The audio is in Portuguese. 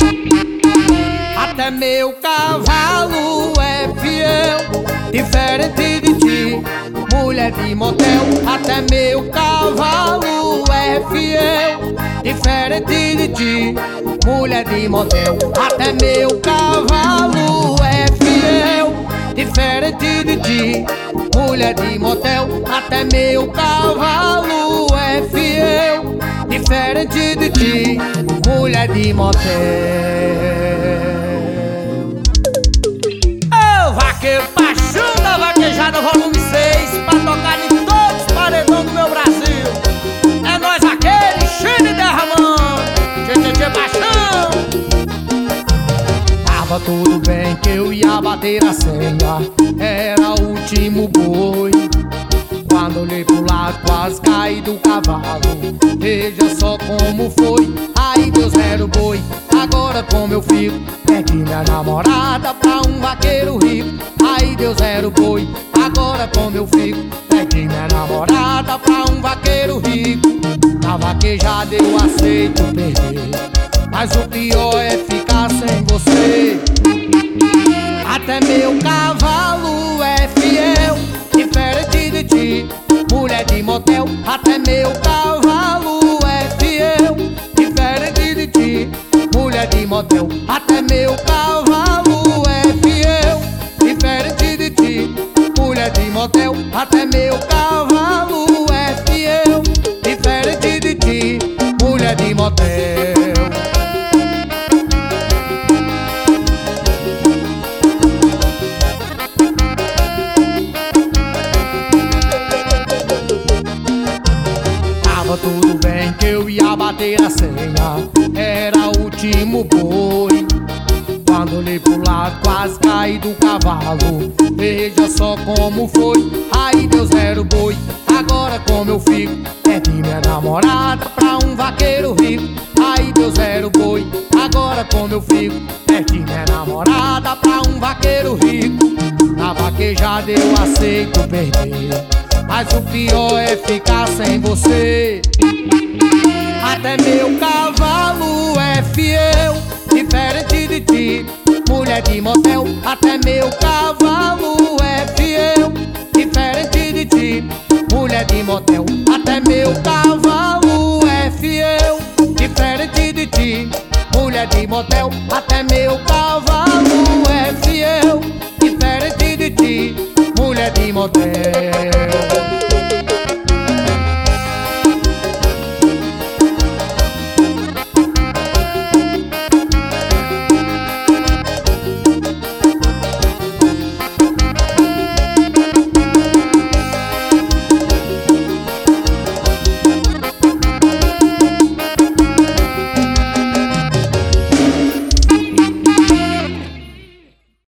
Até meu cavalo é fiel, diferente de ti, mulher de motel. Até meu cavalo é fiel, diferente de ti, mulher de motel. Até meu cavalo é fiel, diferente de ti, mulher de motel. Até meu cavalo é fiel, diferente de ti, mulher de motel. Ô vaqueiro, paixão da vaquejada volume 6, pra tocar em todos os paredões do meu Brasil. É nós vaqueiro, enchendo e derramando. Tchê, paixão. Tava tudo bem que eu ia bater a senha, era o último boi. Quando olhei pro lado, quase caí do cavalo. Veja só como foi, aí deu zero boi. Agora como eu fico, perdi minha namorada pra um vaqueiro rico. Aí deu zero boi. Agora como eu fico, perdi minha namorada pra um vaqueiro rico. Na vaquejada eu aceito perder, mas o pior é ficar sem você. Até meu cavalo é fiel, diferente de ti, mulher de motel. Até meu cavalo é fiel, diferente de ti, mulher de motel. Até meu cavalo é fiel, diferente de ti, mulher de motel. Até meu cavalo é fiel, diferente de ti, mulher de motel. Tudo bem que eu ia bater a senha, era o último boi. Quando olhei pro lado, quase caí do cavalo. Veja só como foi, aí deu zero boi. Agora como eu fico, perdi minha namorada pra um vaqueiro rico. Aí deu zero boi. Agora como eu fico, perdi minha namorada pra um vaqueiro rico. Na vaquejada eu aceito perder, mas o pior é ficar sem você. Até meu cavalo é fiel, diferente de ti, mulher de motel. Até meu cavalo é fiel, diferente de ti, mulher de motel. Até meu cavalo é fiel, diferente de ti, mulher de motel. Até meu cavalo é fiel, diferente de ti, mulher de motel.